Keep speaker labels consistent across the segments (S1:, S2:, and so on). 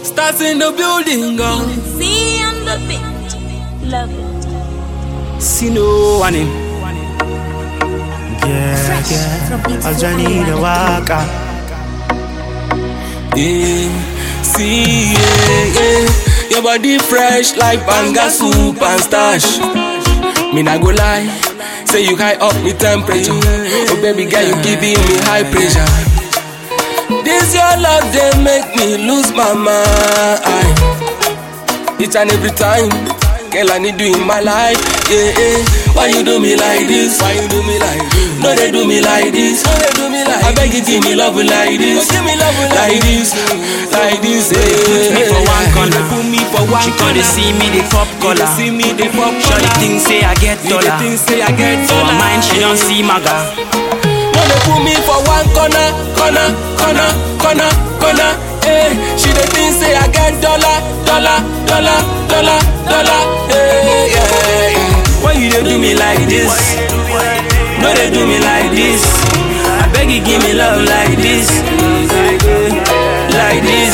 S1: Starts in the building, girl.
S2: See on the beat, love it.
S1: See no one in.
S3: Yeah, I'll journey the waka.
S1: Yeah, see, yeah. Your body fresh like banga soup and stash. Me not go lie, say you high up with temperature. Oh baby girl, you giving me high pressure. This your love, they make me lose my mind. Each and every time, girl, I need you in my life. Yeah, yeah. Why you do me like this? Why you do me like this? No, they do me like this. No, they do me like I beg you, give me love like this. Give me love like this, like this.
S4: Put me for one corner.
S1: Put me for one
S4: She
S1: corner.
S4: gonna see me the pop collar.
S1: See me the pop collar.
S4: Shorty think say I get dollar.
S1: Think say I get
S4: For
S1: dollar.
S4: her mind she don't see maga.
S1: No, they put me for one corner, corner, corner, corner, corner. Hey, she the thing say I get dollar, dollar, dollar, dollar, dollar. Hey, yeah, yeah.
S4: Why you dey do me like this? No, they do me like this. I beg you give me love like this, like this.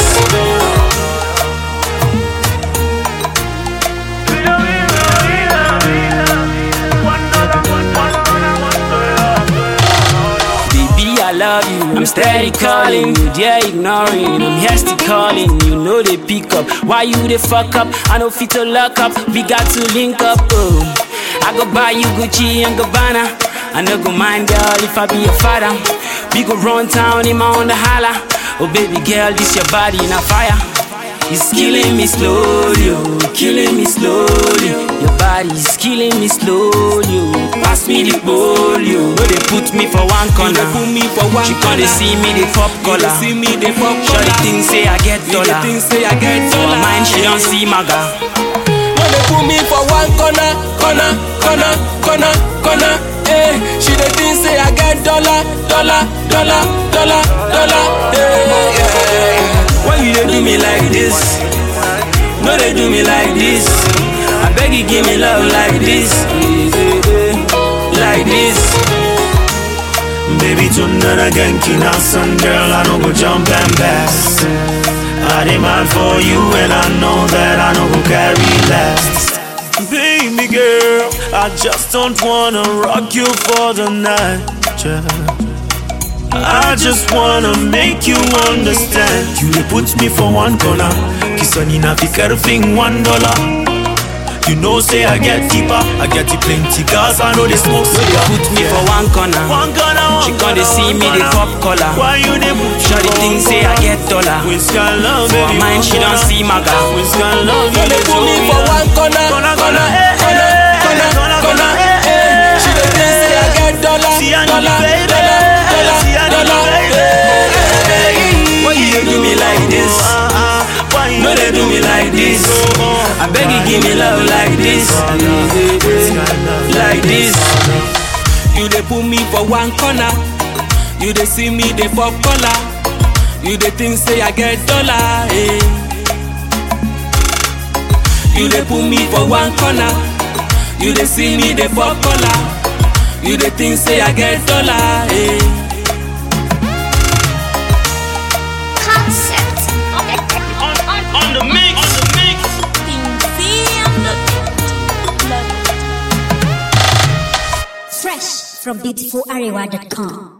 S4: I love you, I'm steady calling you, they're ignoring. I'm here still calling you, know they pick up. Why you they fuck up? I know fit to lock up, we got to link up. Oh, I go buy you Gucci and Gabbana. I no go mind, girl, if I be your father. We go run town in my own the holla. Oh baby girl, this your body in a fire. It's killing me slowly, oh, killing me slowly. Your body is killing me slowly, oh. Pass me the polio. No, they put me for one corner.
S1: Put me for one
S4: She gonna see me the pop collar.
S1: See me the pop
S4: Shorty
S1: collar.
S4: think say I get dollar.
S1: Think say I get
S4: For
S1: dollar.
S4: her mind she don't see maga.
S1: No, they put me for one corner, corner, corner, corner, corner. Hey, she the thing say I get dollar, dollar, dollar, dollar, dollar. Hey, yeah, yeah.
S4: Why you dey do me like this? No, they do me like this. I beg you give me love like this, like this.
S3: Baby, tonight again, kina son girl, I don't go jump and pass. I demand for you and I know that I don't go carry last. Baby girl, I just don't wanna rock you for the night, yeah. I just wanna make you understand. You dey put me for one corner. Kiss on in a bigger thing, $1. You know say I get deeper, I get you plenty cause I know they smoke
S4: So they put me for one corner. She gonna see me the pop collar.
S3: Why you dey put
S4: Shorty think say I get dollar.
S3: Which kind love,
S4: For her
S3: baby?
S4: mind she don't see maga.
S3: Which kind love
S1: No,
S3: you
S1: they
S3: dey
S1: put me
S3: show
S1: for
S3: me?
S1: one corner, corner, corner, corner, corner, corner. Hey, she the thing say I get dollar,
S3: See I need
S1: dollar,
S3: you, baby.
S1: dollar,
S3: See I need you,
S1: dollar.
S3: baby.
S4: Why you dey do me like this?
S3: Why you
S4: No, they do me like this. I beg you give me love like this, like this.
S1: You dey put me for one corner. You dey see me the pop collar. You dey think say I get dollar. Eh. You dey put me for one corner. You dey see me the pop collar. You dey think say I get dollar. Eh.
S2: Concept
S3: on the mix?
S2: See on the beat, love it. Fresh from beautifularewa.com.